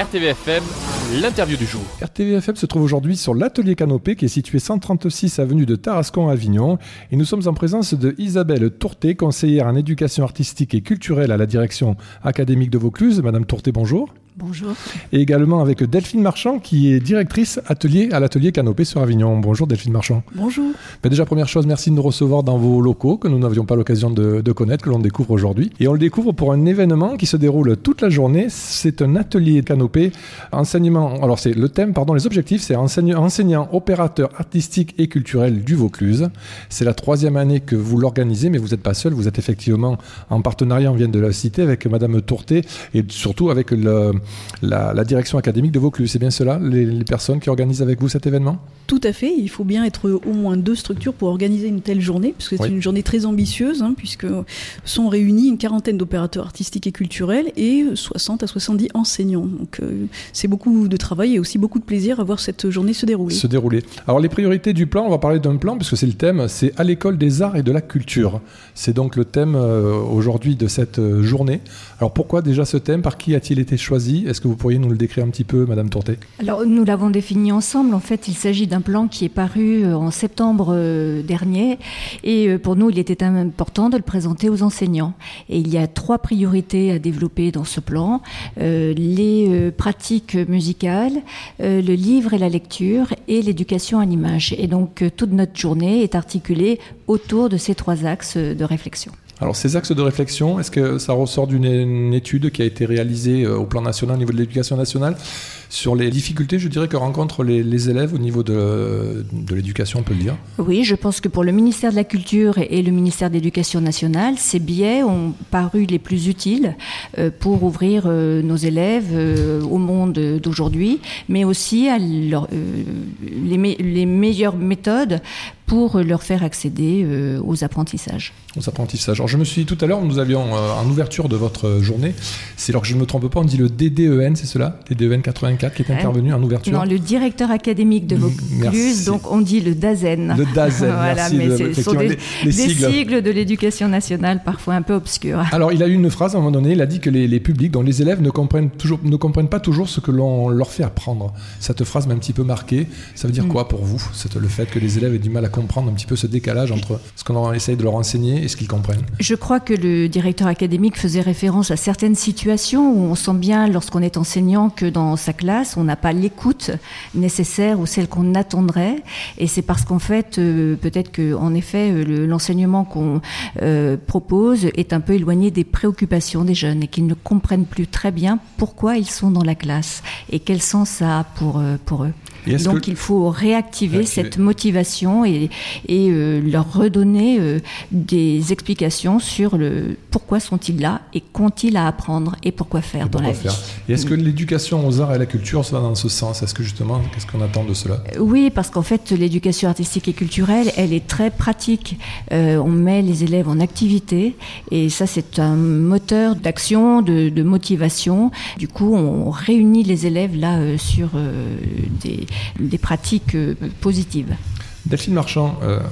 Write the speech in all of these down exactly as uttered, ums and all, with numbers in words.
R T V F M, l'interview du jour. R T V F M se trouve aujourd'hui sur l'atelier Canopée qui est situé cent trente-six avenue de Tarascon à Avignon. Et nous sommes en présence de Isabelle Tourté, conseillère en éducation artistique et culturelle à la direction académique de Vaucluse. Madame Tourté, bonjour. Bonjour. Et également avec Delphine Marchand qui est directrice atelier à l'atelier Canopée sur Avignon. Bonjour Delphine Marchand. Bonjour. Ben déjà première chose, merci de nous recevoir dans vos locaux que nous n'avions pas l'occasion de, de connaître, que l'on découvre aujourd'hui. Et on le découvre pour un événement qui se déroule toute la journée. C'est un atelier Canopée, enseignement. Alors c'est le thème, pardon, les objectifs, c'est enseignant, enseignant opérateur artistique et culturel du Vaucluse. C'est la troisième année que vous l'organisez, mais vous n'êtes pas seul. Vous êtes effectivement en partenariat, on vient de la citer, avec Madame Tourté et surtout avec le La, la direction académique de Vaucluse. C'est bien cela, les, les personnes qui organisent avec vous cet événement ? Tout à fait. Il faut bien être au moins deux structures pour organiser une telle journée, puisque c'est oui. une journée très ambitieuse, hein, puisque sont réunis une quarantaine d'opérateurs artistiques et culturels et soixante à soixante-dix enseignants. Donc euh, c'est beaucoup de travail et aussi beaucoup de plaisir à voir cette journée se dérouler. Se dérouler. Alors les priorités du plan, on va parler d'un plan, puisque c'est le thème, c'est à l'école des arts et de la culture. C'est donc le thème euh, aujourd'hui de cette euh, journée. Alors pourquoi déjà ce thème ? Par qui a-t-il été choisi ? Est-ce que vous pourriez nous le décrire un petit peu, Madame Tourté ? Alors, nous l'avons défini ensemble. En fait, il s'agit d'un plan qui est paru en septembre dernier. Et pour nous, il était important de le présenter aux enseignants. Et il y a trois priorités à développer dans ce plan. Euh, les euh, pratiques musicales, euh, le livre et la lecture, et l'éducation à l'image. Et donc, euh, toute notre journée est articulée autour de ces trois axes de réflexion. Alors ces axes de réflexion, est-ce que ça ressort d'une une étude qui a été réalisée au plan national, au niveau de l'éducation nationale, sur les difficultés, je dirais, que rencontrent les, les élèves au niveau de, de l'éducation, on peut le dire ? Oui, je pense que pour le ministère de la Culture et le ministère de l'Éducation nationale, ces biais ont paru les plus utiles pour ouvrir nos élèves au monde d'aujourd'hui, mais aussi à leur, les, me, les meilleures méthodes pour leur faire accéder euh, aux apprentissages. Aux apprentissages. Alors je me suis dit tout à l'heure, nous avions euh, en ouverture de votre journée, c'est alors que je ne me trompe pas, on dit le D D E N, c'est cela ? D D E N quatre-vingt-quatre qui est intervenu euh, en ouverture ? Non, le directeur académique de Vaucluse, donc on dit le DAZEN. Le DAZEN, voilà, merci. Mais de, ce sont des, les, les sigles. sigles. sigles de l'éducation nationale, parfois un peu obscurs. Alors il a eu une phrase à un moment donné, il a dit que les, les publics, dont les élèves ne comprennent, toujours, ne comprennent pas toujours ce que l'on leur fait apprendre. Cette phrase m'a un petit peu marqué. Ça veut dire mm. quoi pour vous ? C'est le fait que les élèves aient du mal à comprendre un petit peu ce décalage entre ce qu'on essaye de leur enseigner et ce qu'ils comprennent. Je crois que le directeur académique faisait référence à certaines situations où on sent bien, lorsqu'on est enseignant, que dans sa classe, on n'a pas l'écoute nécessaire ou celle qu'on attendrait. Et c'est parce qu'en fait, euh, peut-être qu'en effet, le, l'enseignement qu'on euh, propose est un peu éloigné des préoccupations des jeunes et qu'ils ne comprennent plus très bien pourquoi ils sont dans la classe et quel sens ça a pour, euh, pour eux. Donc que... il faut réactiver, réactiver cette motivation et, et euh, leur redonner euh, des explications sur le pourquoi sont-ils là et qu'ont-ils à apprendre et pourquoi faire et dans pourquoi la faire. vie. Et est-ce que l'éducation aux arts et à la culture va dans ce sens ? Est-ce que justement, qu'est-ce qu'on attend de cela ? Oui, parce qu'en fait, l'éducation artistique et culturelle, elle est très pratique. Euh, on met les élèves en activité et ça, c'est un moteur d'action, de, de motivation. Du coup, on réunit les élèves là euh, sur euh, des des pratiques euh, positives. Delphine Marchand, euh,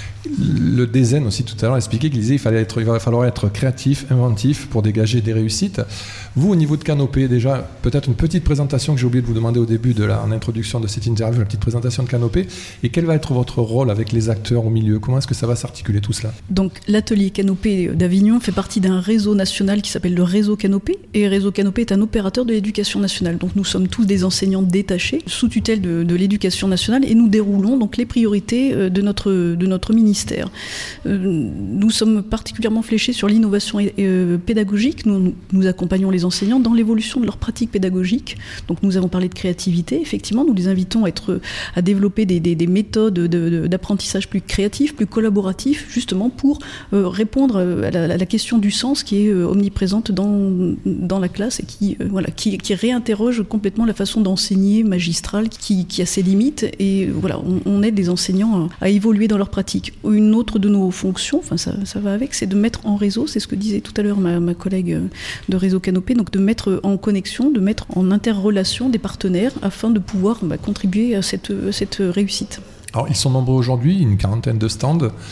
le D Z E N aussi tout à l'heure expliquait qu'il disait qu'il fallait être, il va falloir être créatif, inventif pour dégager des réussites. Vous, au niveau de Canopée, déjà, peut-être une petite présentation que j'ai oublié de vous demander au début, de la, en introduction de cette interview, la petite présentation de Canopée. Et quel va être votre rôle avec les acteurs au milieu ? Comment est-ce que ça va s'articuler tout cela ? Donc, l'atelier Canopée d'Avignon fait partie d'un réseau national qui s'appelle le réseau Canopée. Et réseau Canopée est un opérateur de l'éducation nationale. Donc, nous sommes tous des enseignants détachés, sous tutelle de, de l'éducation nationale, et nous déroulons donc les priorités de notre, de notre ministère. Euh, nous sommes particulièrement fléchés sur l'innovation euh, pédagogique. Nous, nous, nous accompagnons les enseignants dans l'évolution de leurs pratiques pédagogiques. Donc nous avons parlé de créativité, effectivement, nous les invitons à, être, à développer des, des, des méthodes de, de, d'apprentissage plus créatifs, plus collaboratifs, justement pour euh, répondre à la, à la question du sens qui est euh, omniprésente dans, dans la classe et qui, euh, voilà, qui, qui réinterroge complètement la façon d'enseigner magistrale qui, qui a ses limites. Et voilà, on, on aide les enseignants à, à évoluer dans leurs pratiques. Une autre de nos fonctions, enfin ça, ça va avec, c'est de mettre en réseau, c'est ce que disait tout à l'heure ma, ma collègue de Réseau Canopée, donc de mettre en connexion, de mettre en interrelation des partenaires afin de pouvoir bah, contribuer à cette, à cette réussite. Alors ils sont nombreux aujourd'hui, une quarantaine de stands.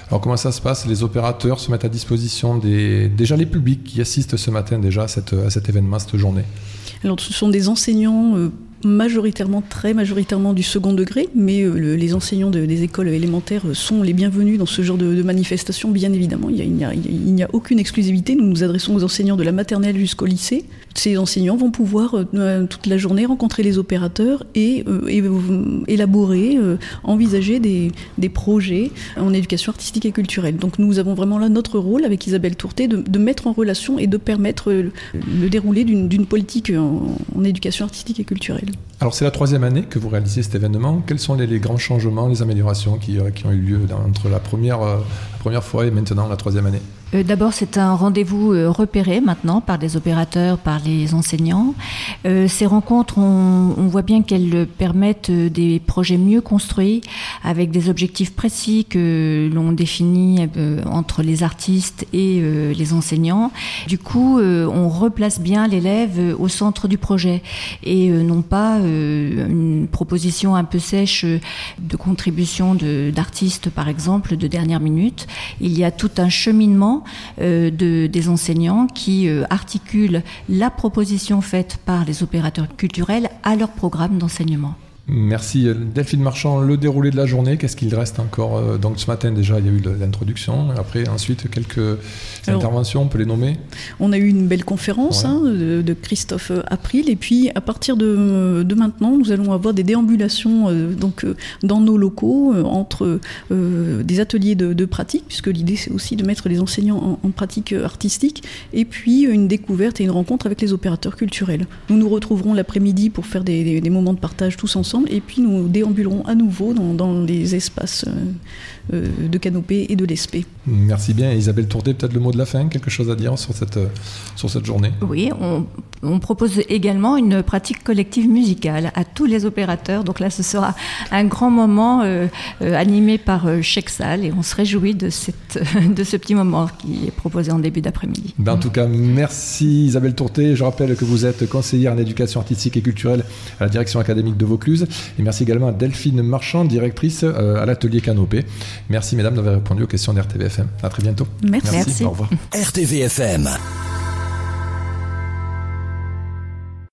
Alors comment ça se passe? Les opérateurs se mettent à disposition des déjà les publics qui assistent ce matin déjà à, cette, à cet événement, cette journée. Alors ce sont des enseignants euh, majoritairement, très majoritairement du second degré, mais euh, le, les enseignants de, des écoles élémentaires sont les bienvenus dans ce genre de, de manifestation, bien évidemment. Il, y a, il, n'y a, il n'y a aucune exclusivité. Nous nous adressons aux enseignants de la maternelle jusqu'au lycée. Ces enseignants vont pouvoir euh, toute la journée rencontrer les opérateurs et, euh, et euh, élaborer, euh, envisager des, des projets en éducation artistique et culturelle. Donc nous avons vraiment là notre rôle avec Isabelle Tourté de, de mettre en relation et de permettre le, le déroulé d'une, d'une politique en, en éducation artistique et culturelle. Alors c'est la troisième année que vous réalisez cet événement. Quels sont les, les grands changements, les améliorations qui, euh, qui ont eu lieu dans, entre la première, euh, la première fois et maintenant la troisième année? Euh, d'abord, c'est un rendez-vous euh, repéré maintenant par les opérateurs, par les enseignants. Euh, ces rencontres, on, on voit bien qu'elles permettent euh, des projets mieux construits, avec des objectifs précis que l'on définit euh, entre les artistes et euh, les enseignants. Du coup, euh, on replace bien l'élève euh, au centre du projet et euh, non pas euh, une proposition un peu sèche euh, de contribution de, d'artistes, par exemple, de dernière minute. Il y a tout un cheminement Euh, de, des enseignants qui euh, articulent la proposition faite par les opérateurs culturels à leur programme d'enseignement. Merci Delphine Marchand. Le déroulé de la journée, qu'est-ce qu'il reste encore? Donc ce matin déjà, il y a eu l'introduction. Après, ensuite, quelques Alors, interventions, on peut les nommer. On a eu une belle conférence ouais. hein, de, de Christophe April. Et puis, à partir de, de maintenant, nous allons avoir des déambulations euh, donc, euh, dans nos locaux, euh, entre euh, des ateliers de, de pratique, puisque l'idée, c'est aussi de mettre les enseignants en, en pratique artistique, et puis une découverte et une rencontre avec les opérateurs culturels. Nous nous retrouverons l'après-midi pour faire des, des, des moments de partage tous ensemble. Et puis nous déambulerons à nouveau dans, dans les espaces euh, de Canopée et de l'E S P. Merci bien. Isabelle Tourté, peut-être le mot de la fin, quelque chose à dire sur cette, sur cette journée? Oui, on, on propose également une pratique collective musicale à tous les opérateurs. Donc là, ce sera un grand moment euh, euh, animé par euh, Chexal et on se réjouit de, cette, de ce petit moment qui est proposé en début d'après-midi. Ben, en tout cas, merci Isabelle Tourté. Je rappelle que vous êtes conseillère en éducation artistique et culturelle à la direction académique de Vaucluse. Et merci également à Delphine Marchand, directrice euh, à l'atelier Canopée. Merci mesdames d'avoir répondu aux questions d'R T V F M. À très bientôt. Merci. Merci. Merci. Au revoir. R T V F M.